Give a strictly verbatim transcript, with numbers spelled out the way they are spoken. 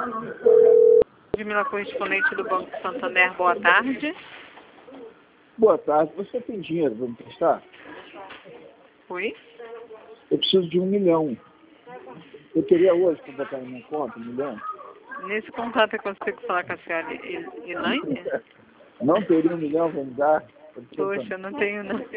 Ludmila, correspondente do Banco Santander, boa tarde. Boa tarde. Você tem dinheiro para me prestar? Oi? Eu preciso de um milhão. Eu teria hoje para botar na minha conta um milhão? Nesse contato eu consigo falar com a senhora Elaine? Não teria um milhão para me dar? Poxa, eu não tenho não.